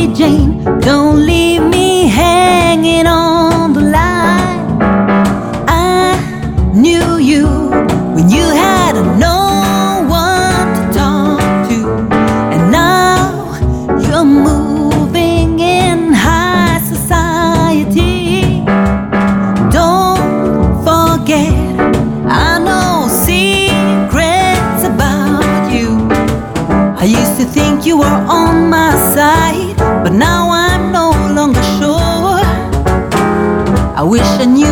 Mary Jane, don't leave me hanging on the line. I knew you when you had no one to talk to, and now you're moving in high society. Don't forget, I know secrets about you. I used to think you were on my side, but now I'm no longer sure. I wish I knew